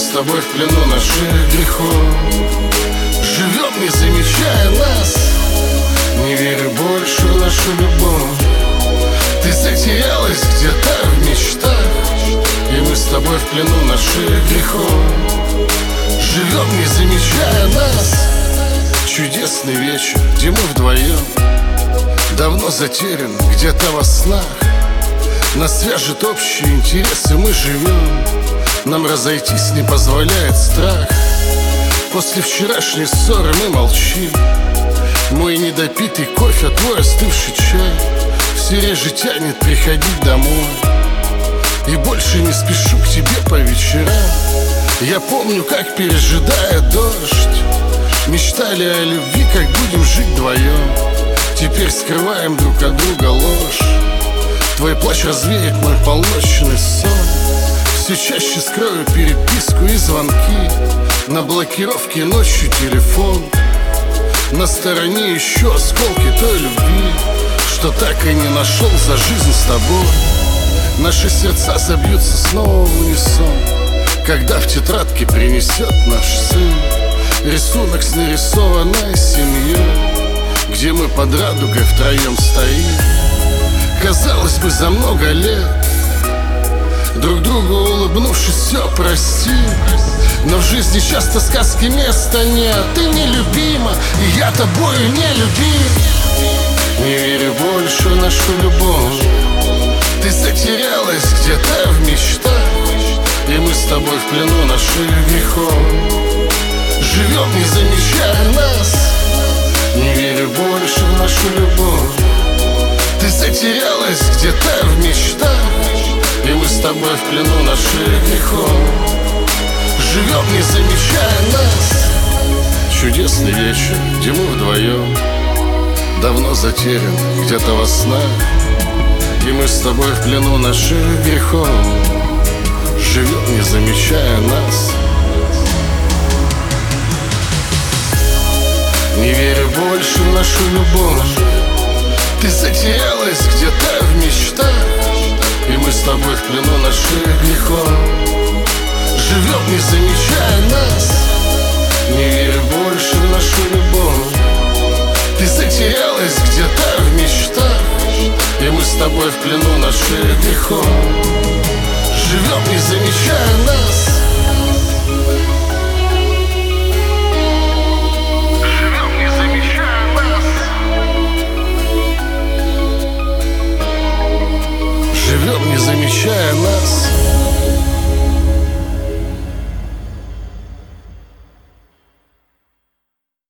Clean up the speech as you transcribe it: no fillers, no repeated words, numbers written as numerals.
тобой в плену наших грехов. Живем, не замечая нас, не верю больше в нашу любовь. Ты затерялась где-то в мечтах, и мы с тобой в плену наших грехов. Живем, не замечая нас. Чудесный вечер, где мы вдвоем, давно затерян где-то во снах. Нас свяжет общие интересы, мы живем, нам разойтись не позволяет страх. После вчерашней ссоры мы молчим. Мой недопитый кофе, твой остывший чай все реже тянет приходить домой. И больше не спешу к тебе по вечерам. Я помню, как, пережидая дождь, мечтали о любви, как будем жить вдвоем. Теперь скрываем друг от друга ложь. Твой плач развеет мой полночный сон. Все чаще скрою переписку и звонки. На блокировке ночью телефон. На стороне еще осколки той любви, что так и не нашел за жизнь с тобой. Наши сердца забьются снова в унисон, когда в тетрадке принесет наш сын рисунок с нарисованной семьей, где мы под радугой втроем стоим. Казалось бы, за много лет друг другу улыбнувшись все простим. Но в жизни часто сказки места нет. Ты нелюбима, и я тобою не любим. Не верю больше в нашу любовь. Ты затерялась где-то в мечтах, и мы с тобой в плену наших грехов. Живем, не замечая нас. Не верю больше в нашу любовь. Ты затерялась где-то в мечтах, и мы с тобой в плену наших грехов. Живем, не замечая нас. Чудесный вечер, где мы вдвоем, давно затерян где-то во снах, и мы с тобой в плену наших грехов. Живем, не замечая нас. Не верю больше в нашу любовь. Ты затерялась где-то в мечтах, и мы с тобой в плену наших грехов. Живем, не замечая нас. Не верю больше в нашу любовь. Ты затерялась где-то в мечтах, и мы с тобой в плену наших грехов. Живем, не замечая нас.